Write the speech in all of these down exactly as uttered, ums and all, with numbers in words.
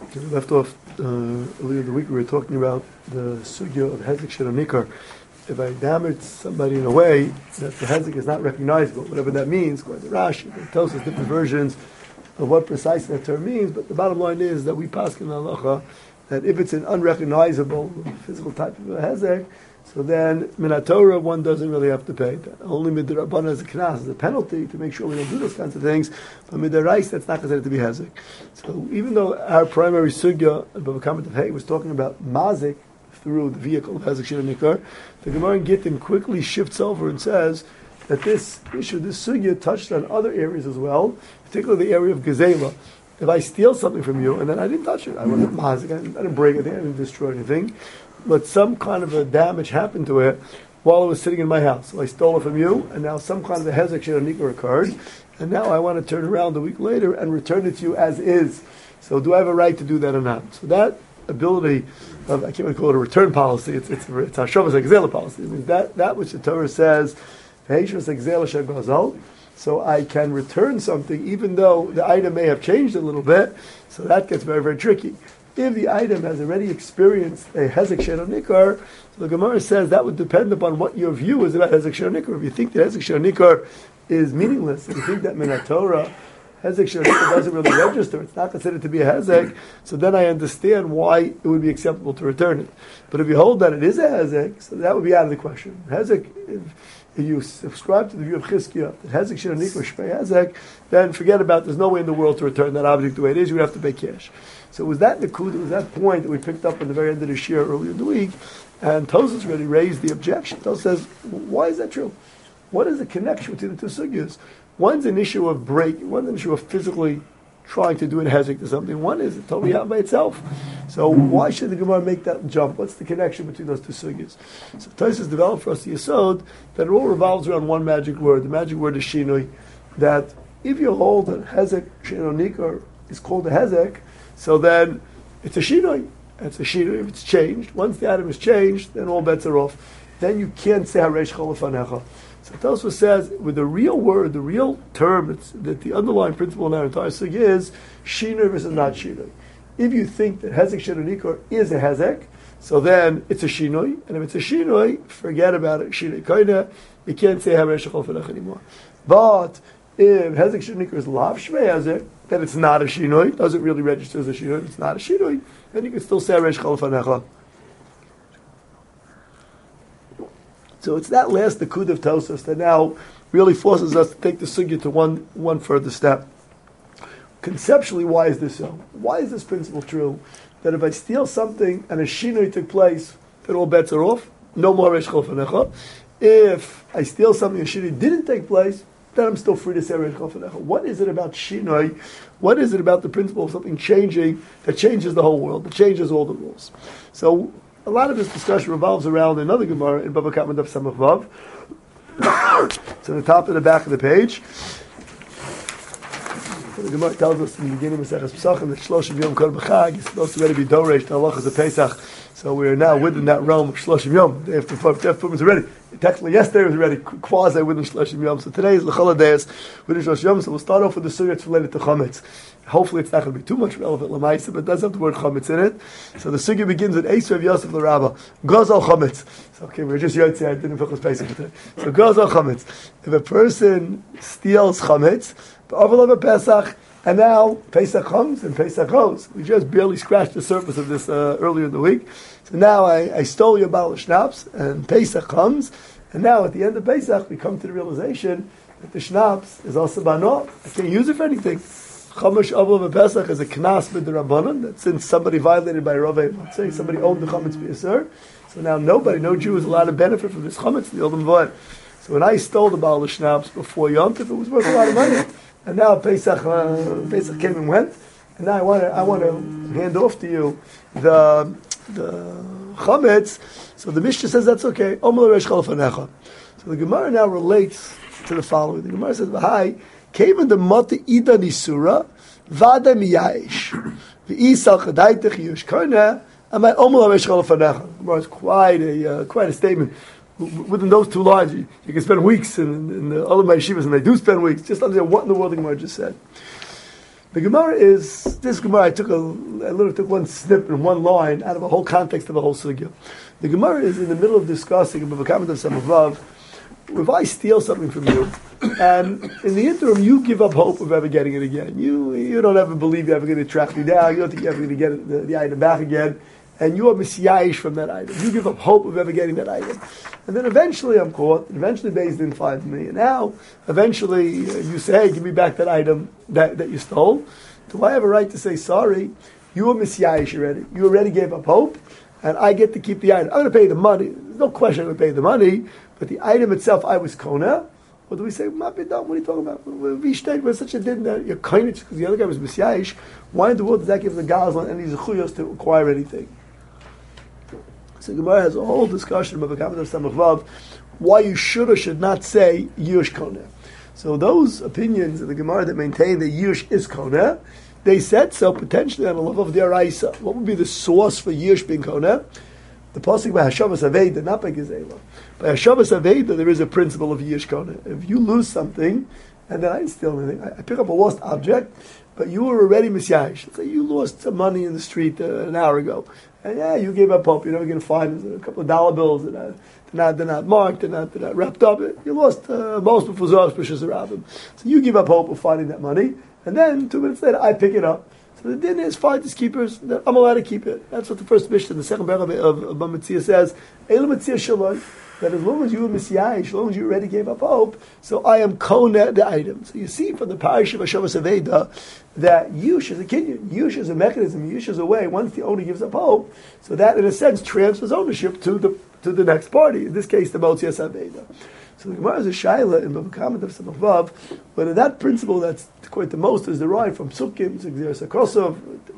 We left off uh, earlier in the week. We were talking about the sugya of hezek shel nikar. If I damage somebody in a way that the hezek is not recognizable, whatever that means, according to Rashi, it tells us different versions of what precisely that term means. But the bottom line is that we paskin halacha that if it's an unrecognizable physical type of a hezek, so then min Torah one doesn't really have to pay. Only midrabanan as a knas, as a penalty to make sure we don't do those kinds of things. But midarais, that's not considered to be hezek. So even though our primary sugya of Bava Kama Tevhei was talking about mazik through the vehicle of hezek shel nikar, the Gemara in Gittin quickly shifts over and says that this issue, this sugya, touched on other areas as well, particularly the area of gezela. If I steal something from you and then I didn't touch it, I wasn't mazik, I didn't, I didn't break anything, I didn't destroy anything, but some kind of a damage happened to it while it was sitting in my house. So I stole it from you, and now some kind of a hezek shel nikar occurred, and now I want to turn around a week later and return it to you as is. So do I have a right to do that or not? So that ability of, I can't even call it a return policy, it's it's it's Hashavas Exela policy. It means that, that which the Torah says, so I can return something even though the item may have changed a little bit, so that gets very, very tricky. If the item has already experienced a hezek shel nikar, so the Gemara says that would depend upon what your view is about hezek shel nikar. If you think that hezek shel nikar is meaningless, if you think that min Torah hezek shel nikar doesn't really register, it's not considered to be a hezek, so then I understand why it would be acceptable to return it. But if you hold that it is a hezek, so that would be out of the question. Hezek, if, if you subscribe to the view of Chizkiah, that hezek shel nikar shpei hezek, then forget about, there's no way in the world to return that object the way it is, you would have to pay cash. So it was that Nakud, it was that point that we picked up at the very end of the shir earlier in the week, and Tosas really raised the objection. Tosas says, why is that true? What is the connection between the two sugyas? One's an issue of break, one's an issue of physically trying to do a hezek to something. One is totally out by itself. So why should the Gemara make that jump? What's the connection between those two sugyas? So Tosas developed for us the yesod that it all revolves around one magic word. The magic word is shinui. That if you hold that hezek shel nikar is called a hezek, so then it's a shinoi. It's a shinoi if it's changed. Once the item is changed, then all bets are off. Then you can't say haresh cholafanecha. So Tosfos says, with the real word, the real term, it's, that the underlying principle in our entire sugya is shinoi versus not shinoi. If you think that hezek shel nikar is a hezek, so then it's a shinoi. And if it's a shinoi, forget about it. Shinoi koine, you can't say haresh cholafanecha anymore. But if hezek shel nikar is lav shvei hezek, then it's not a shinoi, doesn't really register as a shinoi, it's not a shinoi, then you can still say haresh cholafanecha. So it's that last Nakud of Tosfos that now really forces us to take the sugya to one, one further step. Conceptually, why is this so? Why is this principle true? That if I steal something and a shinoi took place, then all bets are off, no more haresh cholafanecha. If I steal something and a shinoi didn't take place, then I'm still free to say haresh cholafanecha. What is it about shinoi? What is it about the principle of something changing that changes the whole world, that changes all the rules? So a lot of this discussion revolves around another Gemara in Bava Kama Daf Samach Vav. It's on the top and the back of the page. So the Gemara tells us in the beginning of Maseches Pesachim that Shloshim Yom Kol B'Chag is supposed to already be Doresh, the halachas of Pesach. So we are now within that realm of Shloshim Yom. The day after Purim is already. Technically, yesterday was already quasi within Shloshim Yom. So today is L'chol Hadayos within Shloshim Yom. So we'll start off with the sugya that's related to Chametz. Hopefully it's not going to be too much relevant L'maisa, but it does have the word Chametz in it. So the sugya begins with Eisv of Yosef L'Rabba. Gazal Chametz. So okay, we're just Yotzei, I didn't focus Pesach today. So Gazal Chametz. If a person steals Chametz, B'Aval of Pesach, and now Pesach comes and Pesach goes. We just barely scratched the surface of this uh, earlier in the week. So now I, I stole your bottle of schnapps, and Pesach comes, and now at the end of Pesach we come to the realization that the schnapps is also bano. I can't use it for anything. Chamesh Avol of Pesach is a knas b'derabbanan, that since somebody violated by Ravei, let's say somebody owned the chametz b'yasur, so now nobody, no Jew is allowed to benefit from this chametz in the Olam Vod. So when I stole the bottle of schnapps before Yom Tov, it was worth a lot of money. And now Pesach, uh, Pesach came and went, and now I want to, I want to hand off to you the the chametz. So the Mishnah says that's okay. Omel haresh cholafanecha. So the Gemara now relates to the following. The Gemara says, "V'hai came in the mata ida nisura vada miyayish v'isal chadaitich yush karna." And my omel haresh cholafanecha. The Gemara is quite a uh, quite a statement. Within those two lines, you, you can spend weeks in, in the other yeshivas, and they do spend weeks. Just understand what in the world the Gemara just said. The Gemara is this Gemara, I took a, I literally took one snip and one line out of a whole context of a whole sugya. The Gemara is in the middle of discussing about the comment of Samavav. If I steal something from you, and in the interim you give up hope of ever getting it again, you you don't ever believe you're ever going to track me down, you don't think you're ever going to get it, the, the item back again, and you are misyayish from that item. You give up hope of ever getting that item. And then eventually I'm caught, and eventually Beis Din finds me, and now, eventually you say, hey, give me back that item that, that you stole. Do I have a right to say, sorry, you were misyayish already. You already gave up hope, and I get to keep the item. I'm going to pay the money. There's no question I'm going to pay the money, but the item itself I was kona. What do we say? What are you talking about? We're such a din that you're kind because the other guy was misyayish. Why in the world does that give the gazlan any zechuyos to acquire anything? So Gemara has a whole discussion about the comment of Samachvav, why you should or should not say Yush Koneh. So those opinions of the Gemara that maintain that Yush is Koneh, they said so potentially on the level of the Araisa. What would be the source for Yush being Koneh? The pasuk by Hashavas Aveda, not by Gezela. By Hashavas Aveda, there is a principle of Yush Koneh. If you lose something, and then I didn't steal anything, I pick up a lost object, but you were already misyayish. Let's say you lost some money in the street uh, an hour ago. And yeah, you gave up hope. You're never going to find a couple of dollar bills. They're not, they're not, they're not marked. They're not, they're not wrapped up. You lost uh, most before Zos B'Shus Rabim. So you give up hope of finding that money. And then two minutes later, I pick it up. So the din is find these keepers. I'm allowed to keep it. That's what the first Mishnah, the second paragraph of, of Bamitzia says. Eila Mitzia Shalom. That as long as you were misyayish, as long as you already gave up hope, so I am koneh the item. So you see from the parish of Hashavas Aveda that Yush is a kinyan, Yush is a mechanism, Yush is a way. Once the owner gives up hope, so that in a sense transfers ownership to the to the next party. In this case, the Motzias Aveda. So the Gemara is a shaila in the comment of Samachvav, whether that principle that's quite the most is derived from Sukkim, Zigzir Sakosov,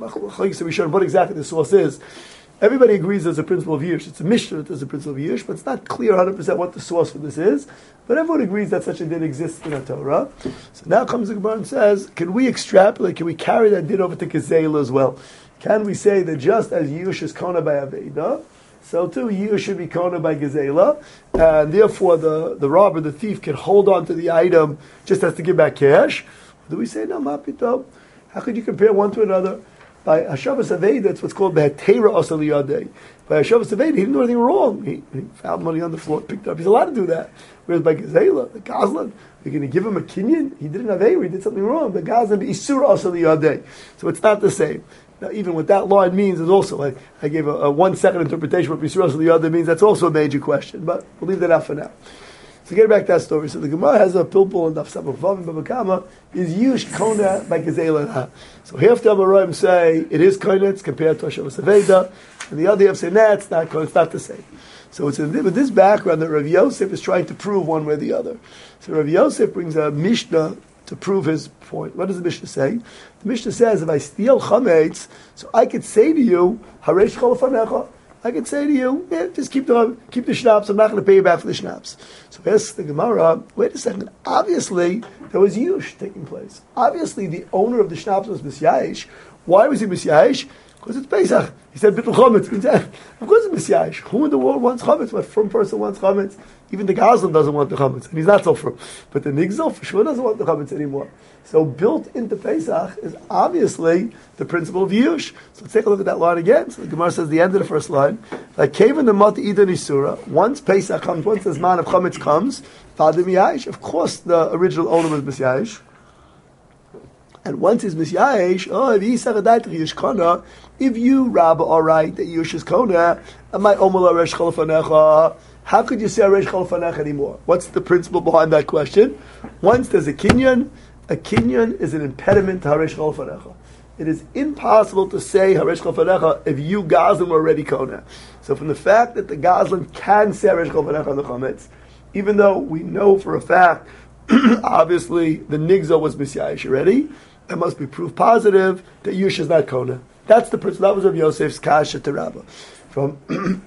what exactly the source is. Everybody agrees there's a principle of Yush. It's a Mishnah that there's a principle of Yush, but it's not clear one hundred percent what the source for this is. But everyone agrees that such a din exists in the Torah. So now comes the Gemara and says, can we extrapolate, can we carry that din over to Gezela as well? Can we say that just as Yush is Kona by Aveda, so too Yush should be Kona by Gezela, and therefore the, the robber, the thief, can hold on to the item just as to give back cash? Or do we say, no, Mapito, how could you compare one to another? By Hashavas Aveda, that's what's called Be'atera Asal Yadei. By Hashavas Aveda, he didn't do anything wrong. He, he found money on the floor, picked it up. He's allowed to do that. Whereas by Gezela, the Gazlan, you're going to give him a kinyan. He didn't have Avery, he did something wrong. The Gazlan Isur Asal Yadei. So it's not the same. Now, even what that line means is also, like, I gave a, a one second interpretation of what Isur Asal Yadei means. That's also a major question, but we'll leave that out for now. So get back to that story. So the Gemara has a pilpul and Daf Samachvav and Babakama is Yush Kona by Gezela. So half the Amoraim say it is Kona, it's compared to Hashavas Aveda, and the other half say nah, it's not Kona, it's not the same. So it's in, with this background that Rav Yosef is trying to prove one way or the other. So Rav Yosef brings a Mishnah to prove his point. What does the Mishnah say? The Mishnah says if I steal chametz, so I could say to you, Haresh Chol Fanecha. I could say to you, yeah, just keep the keep the schnapps. I'm not going to pay you back for the schnapps. So ask the Gemara, wait a second. Obviously, there was yush taking place. Obviously, the owner of the schnapps was misyayish. Why was he misyayish? Because it's Pesach. He said, bittul chametz. Of course it's misyayish. Who in the world wants chametz? What firm person wants chametz? Even the Gazlan doesn't want the chametz, and he's not so firm. But the Nigzel for sure doesn't want the chametz anymore. So built into Pesach is obviously the principle of Yush. So let's take a look at that line again. So the Gemara says the end of the first line, like Kavan the Mat Ida Nisura, once Pesach comes, once this man of chametz comes, Fadim Yayish, of course the original owner was Misyayish. And once he's Misyayish, oh, if he's Sagadait Yush Kona, if you, Rabba, are right that Yush is Kona, am I Omala Resh Chalafanecha? How could you say Resh Chalafanecha anymore? What's the principle behind that question? Once there's a kinyan, a kinyan is an impediment to Haresh Chol Fanecha. It is impossible to say Haresh Chol Fanecha if you Gazlan were already Kona. So from the fact that the Gazlan can say Haresh Chol Fanecha on the Chametz, even though we know for a fact, obviously the Nigzo was Misyayish already, it must be proof positive that Yush is not Kona. That's the principle. That was Rav Yosef's Kasha to Rabbah. From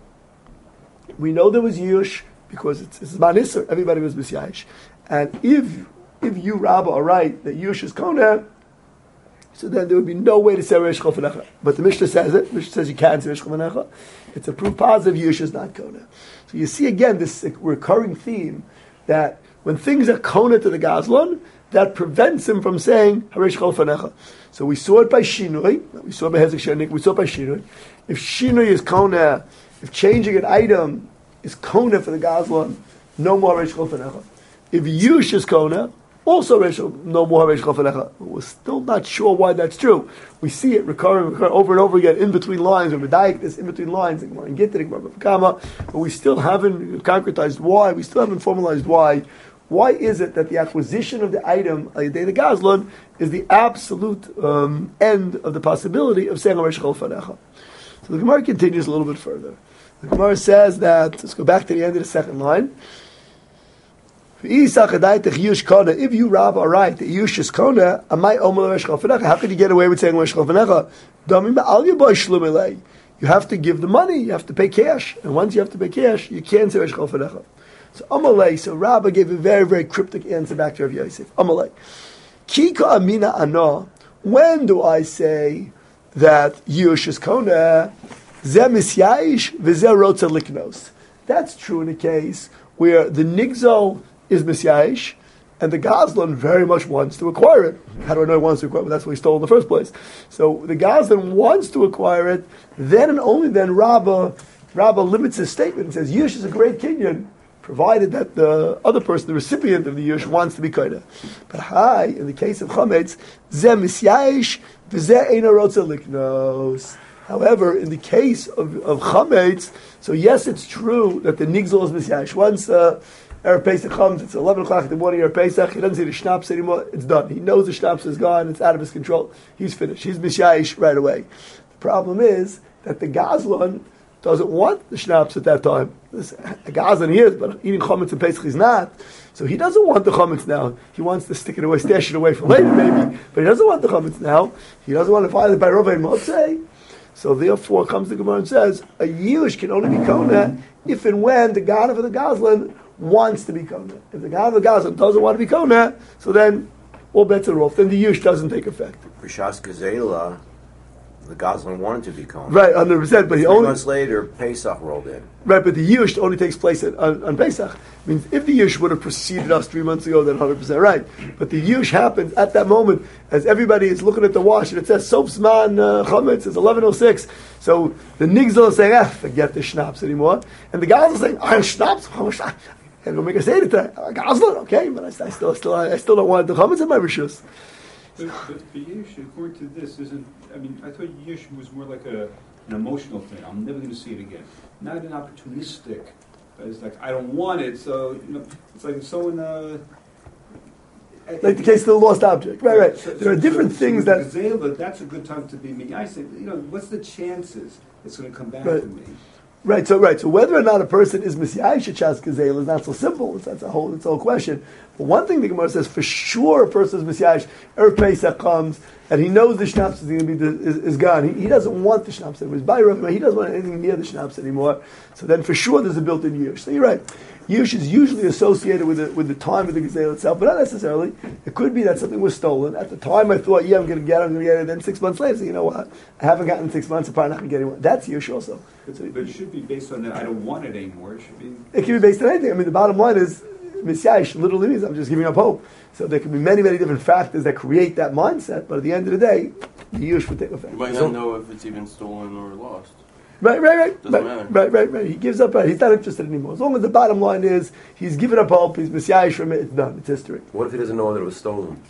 we know there was Yush because it's, it's Manisr, everybody was Misyayish. And if If you, Rabba, are right that Yush is Kona, so then there would be no way to say Resh Chol Fanecha. But the Mishnah says it. The Mishnah says you can't say Resh Chol Fanecha. It's a proof positive Yush is not Kona. So you see again this recurring theme that when things are kona to the Gazlan, that prevents him from saying Harish Chol Fanecha. So we saw it by Shinui, we saw it by Hezek Shenik, we saw it by Shinui. If Shinui is kona, if changing an item is kona for the Gazlan, no more Harish Chol Fanecha. If Yush is kona, also no more Harish Chol Fanecha. We're still not sure why that's true. We see it recurring, recurring over and over again in between lines, or Medayik this in between lines, but we still haven't concretized why, we still haven't formalized why. Why is it that the acquisition of the item, the Gazlan, is the absolute um, end of the possibility of saying Harish Chol Fanecha? So the Gemara continues a little bit further. The Gemara says that, let's go back to the end of the second line. If you rob are right, the Yush is Kona, how could you get away with saying Harish Chol Fanecha? You have to give the money, you have to pay cash. And once you have to pay cash, you can't say Harish Chol Fanecha. So Amalei, so Rabbah gave a very, very cryptic answer back to Rav Yosef. Amalei. Kika Amina Ano, when do I say that Yush is Kona? Zeh Misyaish, V'zeh Rotza Liknos. That's true in a case where the Nigzo is Misyaish, and the Gazlan very much wants to acquire it. How do I know he wants to acquire it? Well, that's what he stole in the first place. So the Gazlan wants to acquire it, then and only then Rabbah, Rabbah limits his statement and says, Yush is a great Kenyan, provided that the other person, the recipient of the Yush, wants to be Kaida. But hi, in the case of Chametz, Zeh Misyayish, V'zeh Eina Rotza Liknos. However, in the case of, of Chametz, so yes, it's true that the Nigzol is Misyayish. Once uh, Erev Pesach comes, it's eleven o'clock in the morning, Erev Pesach, he doesn't see the Schnapps anymore, it's done. He knows the Schnapps is gone, it's out of his control. He's finished. He's Misyayish right away. The problem is that the Gazlan doesn't want the schnapps at that time. This, a Gazan he is, but eating chametz and Pesach he's not. So he doesn't want the chametz now. He wants to stick it away, stash it away for later maybe, but he doesn't want the chametz now. He doesn't want to violate by Rova and Motzei. So therefore comes the Gemara and says, a Yush can only be Kona if and when the God of the Gazlan wants to be Kona. If the God of the Gazlan doesn't want to be Kona, so then all bets are off. Then the Yush doesn't take effect. For Shas Gazela, the Gazlan wanted to be Kona. Right, one hundred percent. But he Three only months later, Pesach rolled in. Right, but the Yush only takes place at, on, on Pesach. I mean, if the Yush would have preceded us three months ago, then one hundred percent right. But the Yush happens at that moment as everybody is looking at the wash and it says Sopsman uh, Chametz, it's eleven oh six. So the Nigzel is saying, ah, forget the schnapps anymore. And the guys are saying, I'm schnapps, I'm schnapps. I'm going to make a say to that. Gazlan, okay, but I, I, still, still, I still don't want the Chametz in my Rishus. But, but the Yush, according to this, isn't, I mean, I thought Yush was more like a, an emotional thing. I'm never going to see it again. Not an opportunistic. It's like, I don't want it, so, you know, it's like if someone... Uh, like the case of the lost object. Right, right. So, there are so, different so, things so that... Gazela, that's a good time to be me. I say, you know, what's the chances it's going to come back right. to me? Right, so right, so whether or not a person is Misyayish Chas Gazel is not so simple. It's, that's a whole, it's a whole question. But one thing the Gemara says for sure, a person is Misyayish. Erev Pesach comes and he knows the schnapps is going to be the, is, is gone. He, he doesn't want the schnapps anymore. He's by Rav, he doesn't want anything near the schnapps anymore. So then for sure there's a built-in yush. So you're right. Yush is usually associated with the, with the time of the Gazel itself, but not necessarily. It could be that something was stolen. At the time I thought, yeah, I'm going to get it, I'm going to get it. Then six months later, so you know what? I haven't gotten it six months, I'm probably not going to get it. That's yush also. But, so, but it should be based on that. I don't want it anymore. It should be. It can be based on anything. I mean, the bottom line is, Misyayish literally means I'm just giving up hope. So there can be many, many different factors that create that mindset. But at the end of the day, the yush would take effect. You might not know if it's even stolen or lost. Right, right, right. Doesn't right, matter. right, right, right. He gives up. Right. He's not interested anymore. As long as the bottom line is he's given up hope. He's Misyayish from it. It's done. It's history. What if he doesn't know that it was stolen?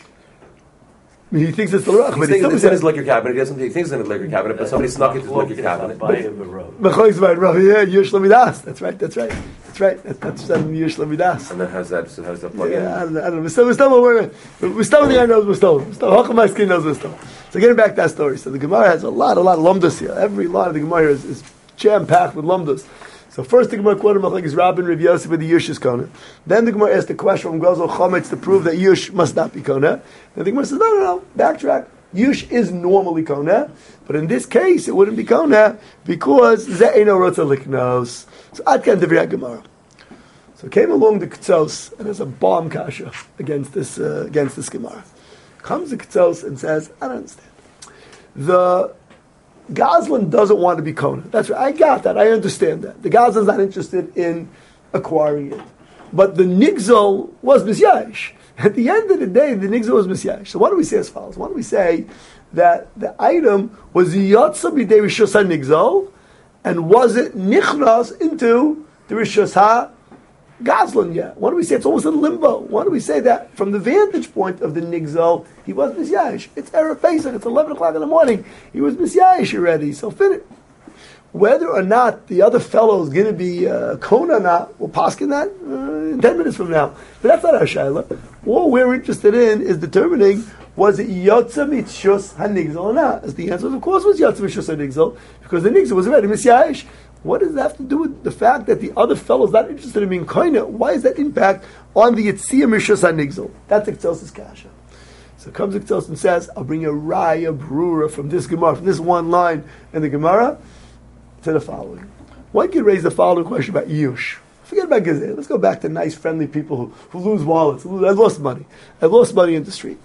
I mean, he thinks it's the rock, He but thinks he's it's in his liquor cabinet. He doesn't. He thinks it's in his liquor cabinet, but somebody snuck it to his liquor cabinet. Mechois by Rav, yeah, Yush Lamidas. That's right. That's right. That's right. That, that's um, Yush Lamidas. And then how's that? So how's that plug in? Yeah, I don't know. I don't know. We're still, we're still, we're, we're still the guy knows we're still. We're still. Hacham Skin knows we're still. So getting back to that story. So the Gemara has a lot, a lot of lumdas here. Every line of the Gemara is, is jam packed with lumdas. So first the Gemara quoted Machlekes is Rabban Rav Yosef with the Yush is Kona. Then the Gemara asked the question from Gozel Chometz to prove that Yush must not be Kona. Then the Gemara says, no, no, no, backtrack. Yush is normally Kona, but in this case it wouldn't be Kona because Ze'eno Rotza Liknos. So Ad Kan Divrei Gemara. So came along the Ketzos, and there's a bomb kasha against this uh, against this Gemara. Comes the Ketzos and says, I don't understand. The Gazlan doesn't want to be Kona. That's right. I got that. I understand that. The Gazlan's not interested in acquiring it. but the nigzol was misyash. At the end of the day, the nigzol was misyash. So why do we say as follows? Why do we say that the item was yotza b'dei rishus ha-nigzol, and was it nichras into the rishus ha-gazlan yet? Why do we say it's almost in limbo? Why do we say that from the vantage point of the nigzol, he was misyash? It's Erev Pesach, it's eleven o'clock in the morning, he was misyash already, so finish. Whether or not the other fellow is going to be uh, Kona or not, we'll paskin that uh, in ten minutes from now. But that's not our shayla. All we're interested in is determining, was it Yotza Mitshus HaNigzal or not? As the answer is, of course, was Yotza Mitshus HaNigzal, because the Nigzal was already Misyayish. What does that have to do with the fact that the other fellow is not interested in being Koina? Why is that impact on the Yitzia Mishus HaNigzal? That's Iktsos' kasha. So comes Iktsos and says, I'll bring a Raya Brura from this Gemara, from this one line in the Gemara, to the following. One could raise the following question about Yush. Forget about Gazelle. Let's go back to nice, friendly people who, who lose wallets. Who lose, I lost money. I lost money in the street.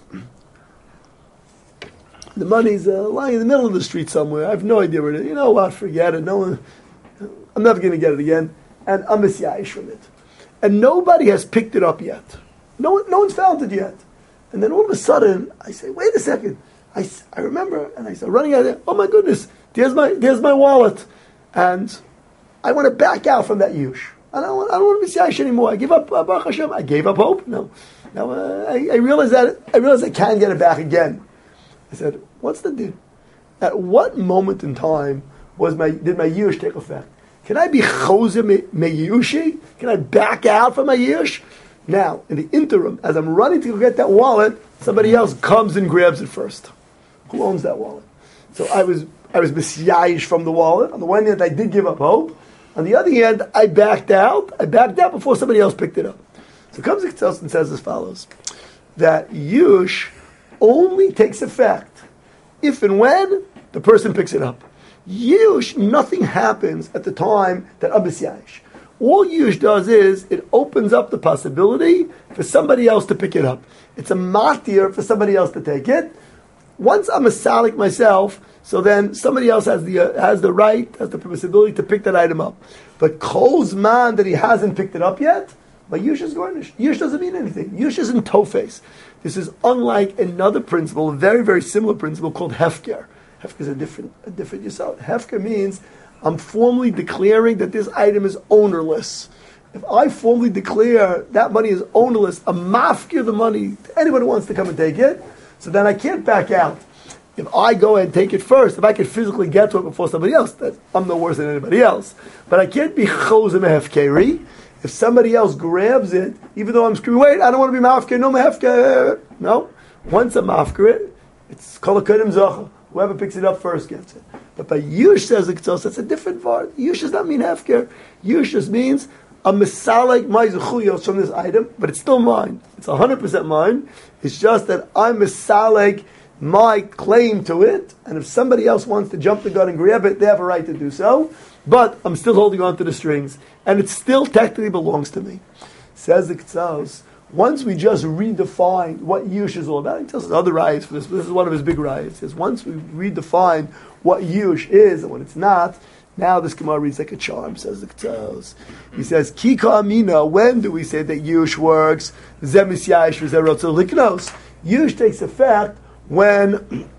The money's uh, lying in the middle of the street somewhere. I have no idea where it is. You know what? Forget it. No one. I'm never going to get it again. And I'm misyayish from it. And nobody has picked it up yet. No one, no one's found it yet. And then all of a sudden, I say, wait a second. I, I remember, and I start running out there. Oh my goodness, there's my there's my wallet. And I want to back out from that yush. I don't want, I don't want to be misyayish anymore. I give up, uh, Baruch Hashem. I gave up hope. No. Now, uh, I, I realize that, I realize I can get it back again. I said, what's the deal? At what moment in time was my did my yush take effect? Can I be choser me, me yushi? Can I back out from my yush? Now, in the interim, as I'm running to go get that wallet, somebody else comes and grabs it first. Who owns that wallet? So I was I was misyayish from the wallet. On the one hand, I did give up hope. On the other hand, I backed out. I backed out before somebody else picked it up. So comes Iktsos and says as follows, that yush only takes effect if and when the person picks it up. Yush, nothing happens at the time that I'm misyayish. All yush does is, it opens up the possibility for somebody else to pick it up. It's a matir for somebody else to take it. Once I'm a salik myself, so then somebody else has the uh, has the right, has the possibility to pick that item up. But kol's man that he hasn't picked it up yet, but yush is garnished. Yush doesn't mean anything. Yush is in tofes. This is unlike another principle, a very, very similar principle called hefker. Hefker is a different, a different yisod. Hefker means I'm formally declaring that this item is ownerless. If I formally declare that money is ownerless, I'm mafkir the money to anyone who wants to come and take it, so then I can't back out. If I go and take it first, if I can physically get to it before somebody else, that I'm no worse than anybody else. But I can't be chozim hefkeri. If somebody else grabs it, even though I'm screaming, wait, I don't want to be mafker, no mafker. No. Once I'm mafker it, it's kol hakodim zocha. Whoever picks it up first gets it. But by yush, says the Ketzos, that's a different word. Yush does not mean hefker. Yush just means a misalik my zechuyos from this item, but it's still mine. It's one hundred percent mine. It's just that I'm misalik my claim to it, and if somebody else wants to jump the gun and grab it, they have a right to do so. But I'm still holding on to the strings, and it still technically belongs to me. Says the Ketzos, once we just redefine what yush is all about, he tells us other riots for this, but this is one of his big riots. Is once we redefine what yush is and what it's not, now this Gemara reads like a charm, says the Ketzos. He says, Kika Amina, when do we say that yush works? Zemis yash v'zerotzel liknos. Yush takes effect when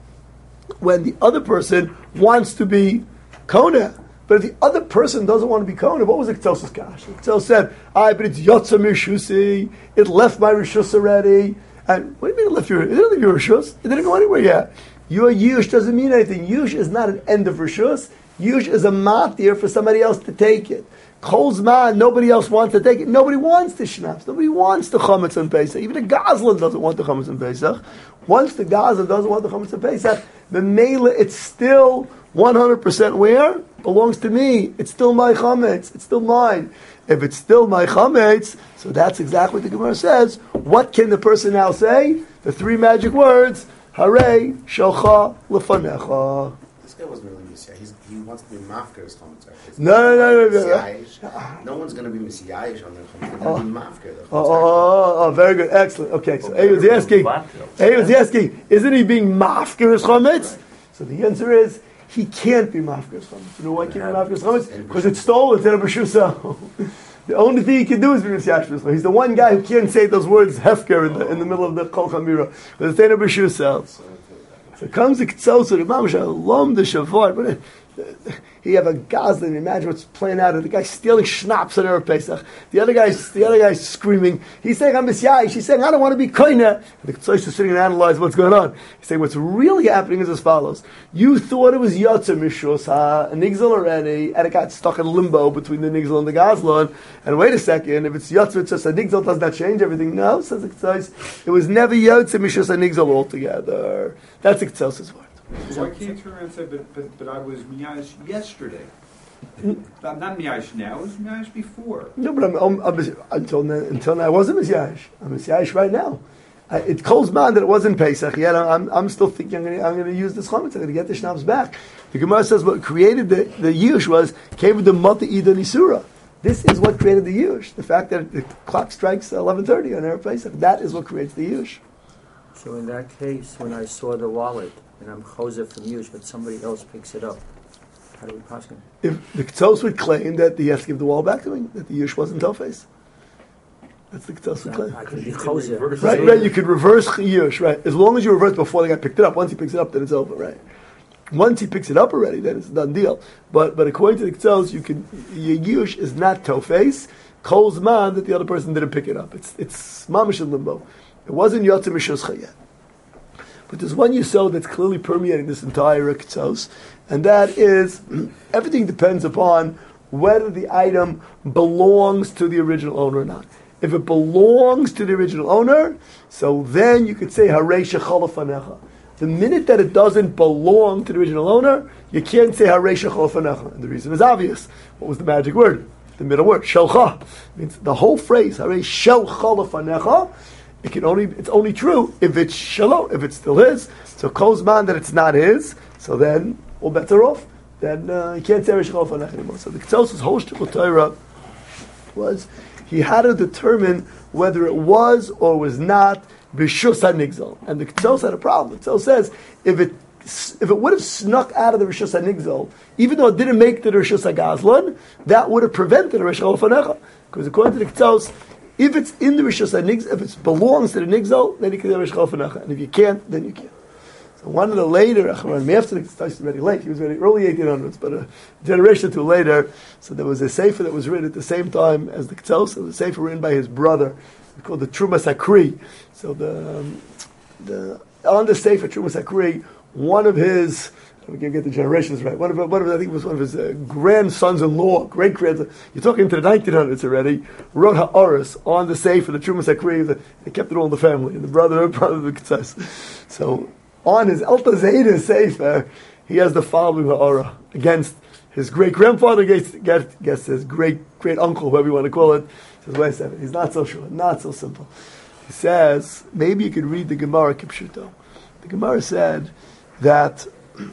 when the other person wants to be Kona. But if the other person doesn't want to be Kona, what was the Ketzos' kash? The Ketzos said, ah, but it's Yotza Mishusi, it left my Rishus already. And what do you mean it left your, it didn't leave your Rishus? It didn't go anywhere yet. Your Yush doesn't mean anything. Yush is not an end of Rishus. Yush is a matir for somebody else to take it. Kol's man, nobody else wants to take it. Nobody wants the schnapps. Nobody wants the chametz on Pesach. Even the Gazlan doesn't want the chametz on Pesach. Once the Gazlan doesn't want the chametz on Pesach, the Mela, it's still one hundred percent where? Belongs to me. It's still my chametz. It's still mine. If it's still my chametz, so that's exactly what the Gemara says. What can the person now say? The three magic words, Harei Shalcha Lefanecha. This guy wasn't really Messiah. He's, he wants to be mafker as chametz. No, no, no, no, no. No one's going to be Messiah on their chametz. They're going to be mafker. Oh, oh, oh, oh, very good, excellent. Okay, so he was asking, he was asking, isn't he being mafker as chametz? So the answer is, he can't be mafker as chametz. You know why he can't be mafker as chametz? Because it's stolen instead of b'shusa. The only thing he can do is be Misyash B'Yisrael. He's the one guy who can't say those words hefker in the, in the middle of the Kol Chamira. The Tzeina B'Shu sells. So comes the Ketzos, the Mamash, Lom the Shavar, but he have a Goslin. Imagine what's playing out. The guy stealing schnapps at Erev Pesach. The other guy's the other guy's screaming. He's saying, "I'm Misyash." He's saying, "I don't want to be koine." The Ketzos is sitting and analyzing what's going on. He's saying, "What's really happening is as follows: You thought it was Yotzer Mishus Ha a Nigzel already, and it got stuck in limbo between the Nigzel and the Goslin. And wait a second, if it's Yotzer, it's just a Nigzel. Does that change everything? No," says the Ketzos. It was never Yotzer Mishus a Nigzel altogether. That's the Ketzos' word. So I can't turn around and say, but, but, but I was miyash yesterday. I'm not miyash now, I was miyash before. No, but I'm, I'm, I'm until now, until now I wasn't Misyash. I'm Misyash right now. I, it calls man that it wasn't Pesach yet. I'm, I'm still thinking I'm going I'm to use this chametz. I'm going to get the schnapps back. The Gemara says what created the, the Yush was, came with the Mata Ida Nisura. This is what created the Yush. The fact that the clock strikes eleven thirty on Erev Pesach. That is what creates the Yush. So in that case, when I saw the wallet, and I'm choser from Yush, but somebody else picks it up, how do we pass him? If the Ketzos would claim that he has to give the wall back to him, that the Yush wasn't Tofes. That's the Ketzos would claim. I could be choser. Right, right, you could reverse Yush, right. As long as you reverse before the guy picked it up. Once he picks it up, then it's over, right. Once he picks it up already, then it's a done deal. But but according to the Ketzos, you can, your Yush is not Tofes, Kol's man that the other person didn't pick it up. It's it's mamish in limbo. It wasn't Yotzer Mishuscha yet. But there's one yesod that's clearly permeating this entire Ketzos, and that is everything depends upon whether the item belongs to the original owner or not. If it belongs to the original owner, so then you could say Harei Shechol Fanecha. The minute that it doesn't belong to the original owner, you can't say Harei Shechol Fanecha. And the reason is obvious. What was the magic word? The middle word, Shelcha. Means the whole phrase, Harei Shechol Fanecha. It can only it's only true if it's shalom, if it's still his. So calls man that it's not his, so then all bets are off. Then uh, you can't say Rish Chalfanech anymore. So the Ketzos' whole shtickle Torah was he had to determine whether it was or was not B'Shus HaNigzal. And the Ketzos had a problem. The Ketzos says if it if it would have snuck out of the Rishus HaNigzal, even though it didn't make the Rishus HaGazlan, that would have prevented the Rish Chalfanech. Because according to the Ketzos, if it's in the Rishus HaNigzal, if it belongs to the Nigzal, then you can do Rish Chalfanech. And if you can't, then you can't. So one of the later, after the Ketzos was very late, he was very early eighteen hundreds, but a generation or two later, so there was a sefer that was written at the same time as the Ketzos, so the sefer written by his brother, called the Trumas Hakri. So the, um, the on the sefer Trumas Hakri, one of his, we can get the generations right, one of, one of I think it was one of his uh, grandsons-in-law, great-grandson, you're talking into the nineteen hundreds already, wrote Ha'aris on the sefer, the Trumas Hakri, they kept it all in the family, and the brother, brother of the Ketzos. So, on his Alta Zayda Sefer, he has the following ha'ara against his great grandfather, against, against his great great uncle, whoever you want to call it. He says, wait a second, he's not so sure, not so simple. He says, maybe you could read the Gemara Kipshuto. The Gemara said that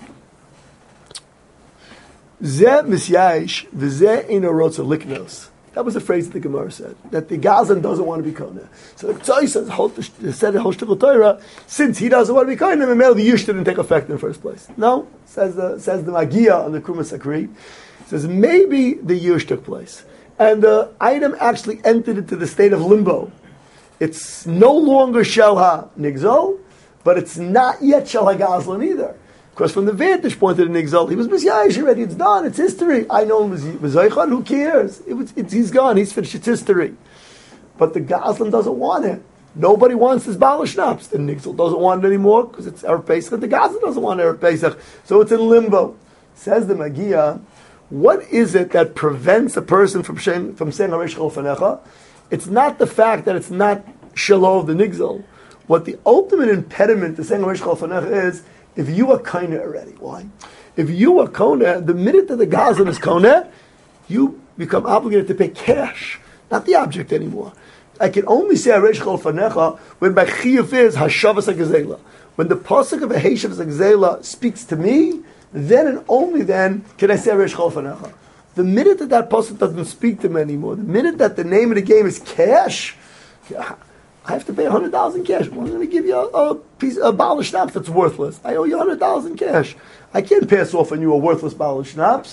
Zeh misyayish v'zeh eino rotza liknos. That was the phrase that the Gemara said, that the Gazan doesn't want to be Koneh. So the Tzai says, said in Hoshtichel Torah, since he doesn't want to be Koneh, the Yush didn't take effect in the first place. No, says the says the Magia on the Krumas Sakri, says maybe the Yush took place. And the item actually entered into the state of limbo. It's no longer Shel HaNigzal, but it's not yet Shel HaGazlan either. Of course, from the vantage point of the Nigzal, he was Misyayish already. It's done. It's history. I know him as Zaychan. Who cares? It was, it's, he's gone. He's finished. It's history. But the Gazlan doesn't want it. Nobody wants this Bala Schnapps. The Nigzal doesn't want it anymore because it's Erev Pesach. The Gazlan doesn't want Erev Pesach. So it's in limbo. Says the Magia, what is it that prevents a person from saying, from saying Harish Chalfanecha? It's not the fact that it's not Shalom of the Nigzal. What the ultimate impediment to saying Harish Chalfanecha is, if you are Koneh already, why? If you are Koneh, the minute that the Gazan is Koneh, you become obligated to pay cash, not the object anymore. I can only say Harish Chalfanecha when my chiyuv is Hashavas HaGazela. When the pasuk of Hashavas HaGazela speaks to me, then and only then can I say Harish Chalfanecha. The minute that that pasuk doesn't speak to me anymore, the minute that the name of the game is cash, I have to pay a hundred thousand cash. I'm going to give you a, a piece, a bottle of schnapps that's worthless. I owe you a hundred thousand cash. I can't pass off on you a worthless bottle of schnapps.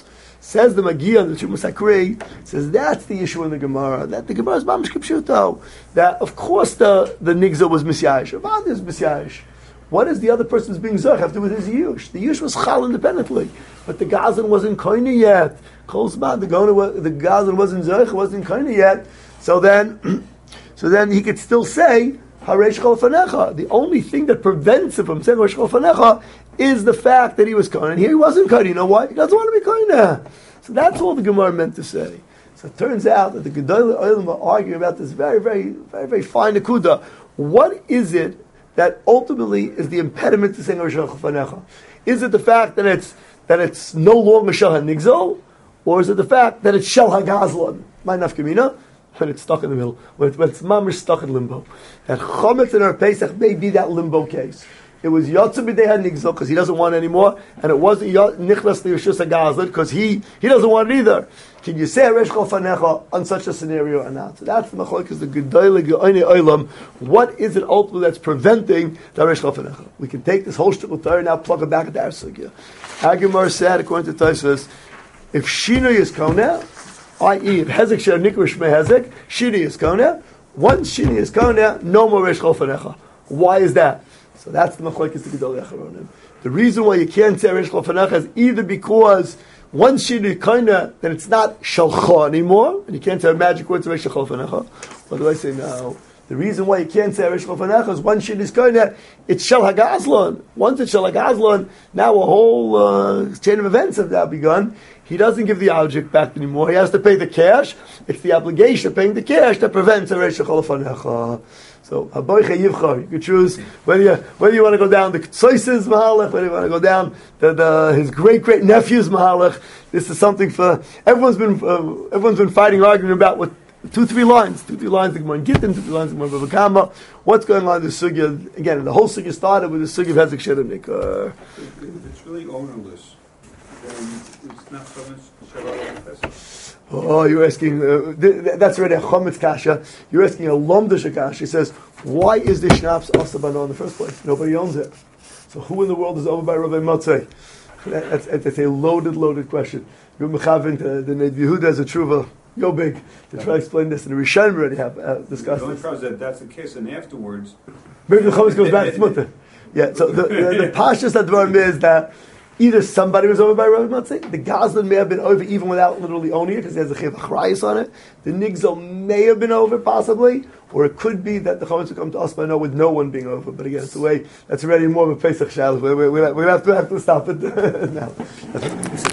Says the Magia, the Chumas Hakri, says that's the issue in the Gemara. That the Gemara is mamish kipshuto. That of course the the nigza was misyayish. Avad is misyayish. What does the other person's being zach have to do with his yush? The yush was chal independently, but the gazan wasn't koine yet. Kolsman, the gona, the gazan wasn't zach, wasn't koine yet. So then, so then he could still say haresh chol fanecha. The only thing that prevents him from saying haresh chol fanecha is the fact that he was koine. And here he wasn't koine. You know why? He doesn't want to be koine. So that's all the Gemara meant to say. So it turns out that the Gedolei Olam are arguing about this very, very, very, very fine akuda. What is it that ultimately is the impediment to saying Haresh chol fanecha? Is it the fact that it's that it's no longer Shel HaNigzol, or is it the fact that it's Shel HaGazlan? My nafkamina, when it's stuck in the middle, when it's, when it's mamish stuck in limbo. That Chometz in our Pesach may be that limbo case. It was Yotze B'dei HaNigzol because he doesn't want it anymore, and it wasn't Nichlas L'Yeshus HaGazlan because he he doesn't want it either. Can you say Haresh chol fanecha on such a scenario or not? So that's the machlokes, the Gedolei Ge'onei Olam. What is it ultimately that's preventing the Haresh chol fanecha? We can take this whole shtickle Torah now, plug it back at our sugya. Agamar said, according to Tosfos, if Shinui is Koneh, that is, if Hezek Sher Nikra Shmei Hezek, Shini is Koneh, once Shini is Koneh, no more Haresh chol fanecha. Why is that? So that's the machlokes, the Gedolei Acharonim. The reason why you can't say Haresh chol fanecha is either because once Shini Kaina, then it's not Shalcha anymore, and you can't say a magic word to make Shachol Fanecha. What do I say now? The reason why you can't say Haresh chol fanecha is once Shini Kaina, it's Shel HaGazlan. Once it's Shel HaGazlan, now a whole uh, chain of events have now begun. He doesn't give the object back anymore. He has to pay the cash. It's the obligation of paying the cash that prevents Haresh chol fanecha. So, Haboicha Yivchar, you could choose whether you, whether you want to go down the Ktsois's Mahalach, whether you want to go down the, the, his great-great-nephew's Mahalach. This is something for, everyone's been, uh, everyone's been fighting, arguing about what, two, three lines, two, three lines, the Gemara in Gittin, two, three lines, the Gemara in Bava Kama. What's going on in the Sugya? Again, the whole Sugya started with the Sugya of Hezek Sher Nikar. If it's really ownerless, then it's not so much Shabbat. Oh, you're asking, uh, th- th- that's already a Chometz Kasha. You're asking a Lomdish Kasha. He says, why is the Schnapps Asabano in the first place? Nobody owns it. So who in the world is over by Rabbi Motzei? That, that's, that's a loaded, loaded question. You're Mechavin, uh, the Ned Yehuda has a tshuva, go big, to try to explain this. And the Rishonim already have uh, discussed The only this. problem is that that's the case, and afterwards... Maybe the Chometz goes back to Smutter. Yeah, so the, the, the Pashas that Dvarim is that either somebody was over by Rabbi Motzei, the Gazlan may have been over even without literally owning it, because he has a Chiv Achrayis on it. The Nigzal may have been over, possibly, or it could be that the Chometz will come to us by now with no one being over. But again, it's a way, that's already more of a Pesach Shalos. We're, we're, we're, we have to, have to stop it now.